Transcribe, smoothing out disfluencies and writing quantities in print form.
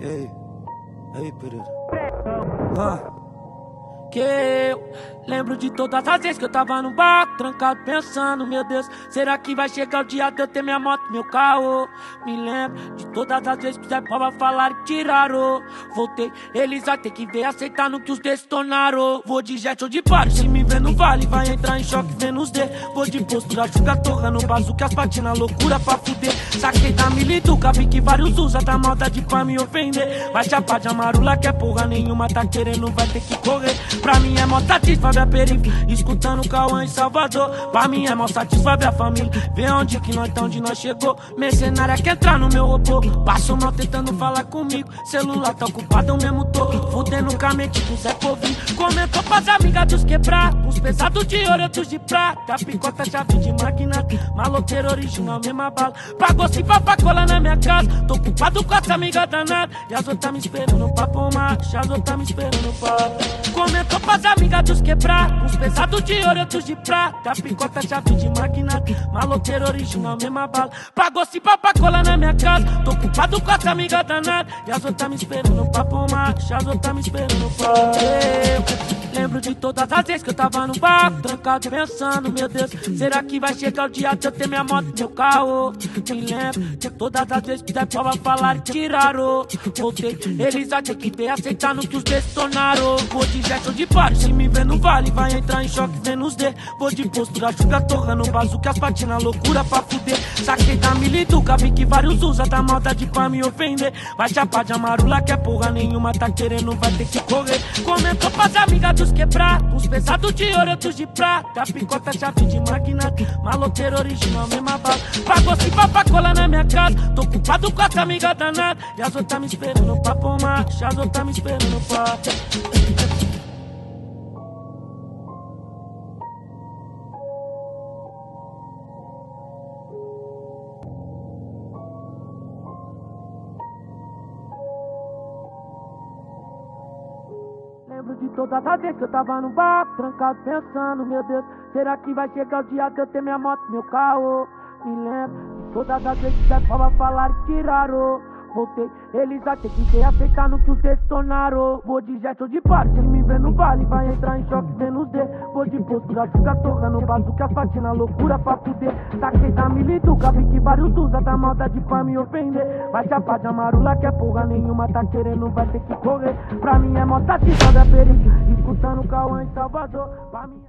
Ei, aí, Pereira. Que eu lembro de todas as vezes que eu tava no bar, trancado pensando, meu Deus, será que vai chegar o dia de eu ter minha moto, meu carro? Me lembro de todas as vezes que Zé Pova falaram e tiraram. Voltei, eles vai ter que ver, aceitar no que os detonaram. Vou de jet ou de bar, se me vê no vale, vai entrar em choque vendo os D. Vou de postura, chuga torra no bazuca, as patinas, loucura pra fuder. Saquei da milituca, vi que vários usa da maldade pra me ofender. Vai chapar de amarula que é porra nenhuma, tá querendo, vai ter que correr. Pra mim é mó satisfa ver a periferia, escutando o Cauã em Salvador. Pra mim é mó satisfa ver a família, ver onde que nós tá, onde nós chegou. Mercenária quer entrar no meu robô, passo mal tentando falar comigo. Celular tá ocupado, eu mesmo tô fudendo com a mente do Zé Povinho. Comentou pras amigas dos quebrar, uns pesados de ouro, outros de prata. Picota, chave de máquina, maloqueiro original, mesma bala. Pagou se pra colar na minha casa, tô ocupado com essa amiga danada. E as outras me esperando pra pomar, as outras me esperando pra... Comentou pras amigas dos quebrar, uns pesados de ouro, outros de prata. Picota, chave de máquina, maloqueiro original, mesma bala. Pagou se pra colar na minha casa, tô ocupado com essa amiga danada. E as outras me esperando pra pomar, as outras me esperando pra... Lembro de todas as vezes que eu tava no bar, trancado pensando, meu Deus, será que vai chegar o dia de eu ter minha moto, meu carro? Me lembro de todas as vezes que Zé Pova falaram e tiraram. Voltei, eles vai ter que ver, aceitar no que os detonaram. Vou de jet ou de bar, se me vê no vale, vai entrar em choque vendo os D. Vou de postura, chuga torra no bazuca, as patinas, loucura pra fuder. Saquei da milituca, vi que vários usa da maldade pra me ofender. Vai chapar de amarula que é porra nenhuma, tá querendo, vai ter que correr. Comentou pras amigas dos quebrar, uns pesados de ouro, outros de prata. Picota, chave de máquina, maloqueiro original, mesma bala. Pagou se pra colar na minha casa, tô ocupado com essa amiga danada. E as outras me esperando pra pomar, as outras me esperando pra... Lembro de todas as vezes que eu tava no bar, trancado pensando, meu Deus, será que vai chegar o dia de eu ter minha moto, meu carro? Me lembro de todas as vezes que Zé Pova falaram e tiraram. Voltei, eles vai ter que ver, aceitar no que os detonaram. Vou de jet ou de bar, se me vê no vale, vai entrar em choque vendo os D. Vou de postura, chuga torra no bazuca, as patinas, loucura pra fuder. Saquei da milituca, vi que vários usa da maldade pra me ofender. Vai chapar de amarula que é porra nenhuma, tá querendo, vai ter que correr. Pra mim é mó satisfa da periferia, escutando o Cauã em Salvador. Pra mim